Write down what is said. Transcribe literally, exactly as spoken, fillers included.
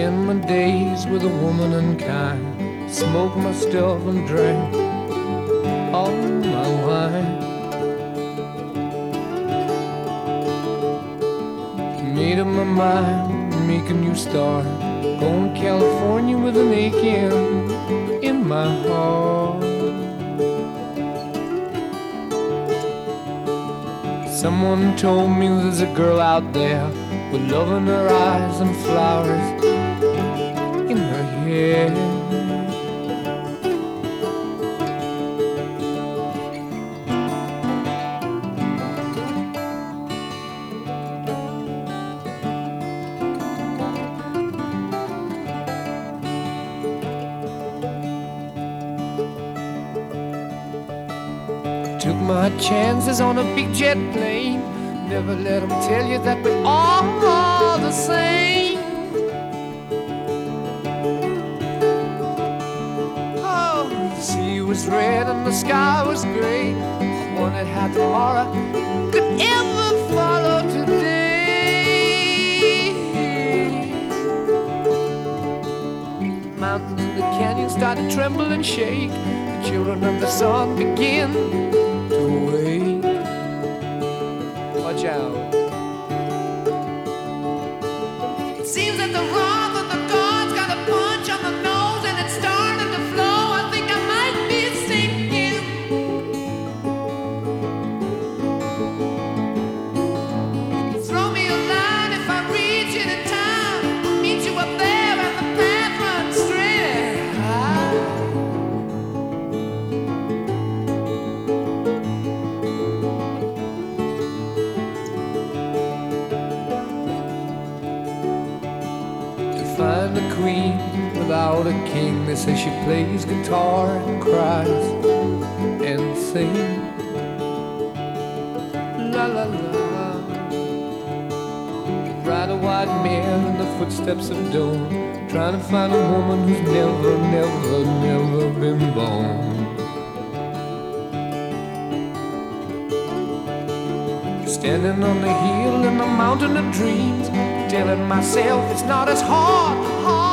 spend my days with a woman unkind, smoke my stuff and drink all my wine. Made up my mind, make a new start, going to California with an aching in my heart. Someone told me there's a girl out there with love in her eyes and flowers in her hair. Took my chances on a big jet plane. Never let them tell you that we're all the same. Oh, the sea was red and the sky was gray. I wondered how tomorrow could ever follow today. Mountains in the canyon start to tremble and shake. The children of the sun begin to wake. Watch out. It seems that the wrath of the gods got a punch on the nose and it's starting to flow. I think I might be sinking. Throw me a line if I reach it in time. Meet you up there and the path runs straight. Find a queen without a king. They say she plays guitar and cries and sings. La la la. Ride a white mare in the footsteps of dawn, trying to find a woman who's never, never, never been born. Standing on the hill in the mountain of dreams, telling myself it's not as hard, hard